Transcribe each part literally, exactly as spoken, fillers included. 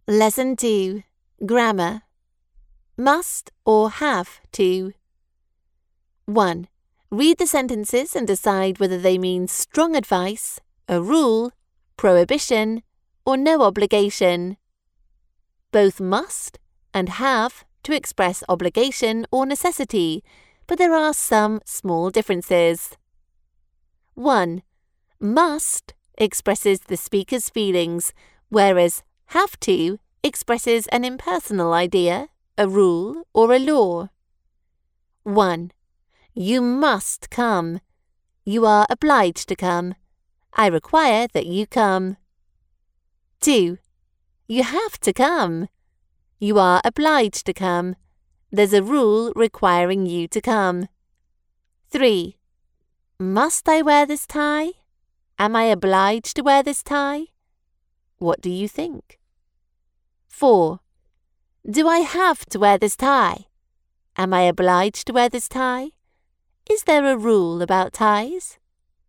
Lesson two. Grammar. Must or have to. one. Read the sentences and decide whether they mean strong advice, a rule, prohibition, or no obligation. Both must and have to express obligation or necessity, but there are some small differences. one. Must expresses the speaker's feelings, whereas have to expresses an impersonal idea, a rule, or a law. one. You must come. You are obliged to come. I require that you come. two. You have to come. You are obliged to come. There's a rule requiring you to come. three. Must I wear this tie? Am I obliged to wear this tie? What do you think? four. Do I have to wear this tie? Am I obliged to wear this tie? Is there a rule about ties?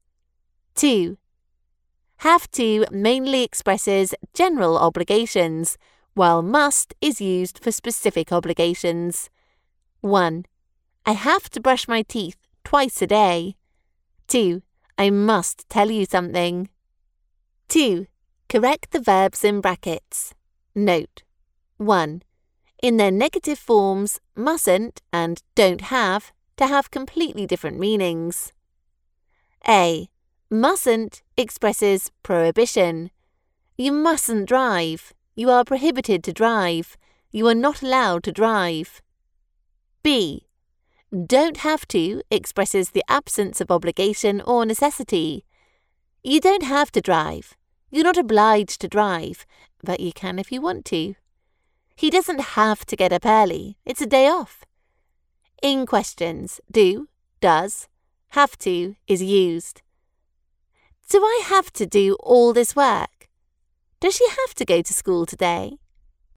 two. Have to mainly expresses general obligations, while must is used for specific obligations. one. I have to brush my teeth twice a day. two. I must tell you something. two. Correct the verbs in brackets. Note. one. In their negative forms, mustn't and don't have to have completely different meanings. A. Mustn't expresses prohibition. You mustn't drive. You are prohibited to drive. You are not allowed to drive. B. Don't have to expresses the absence of obligation or necessity. You don't have to drive. You're not obliged to drive, but you can if you want to. He doesn't have to get up early. It's a day off. In questions, do, does, have to is used. Do I have to do all this work? Does she have to go to school today?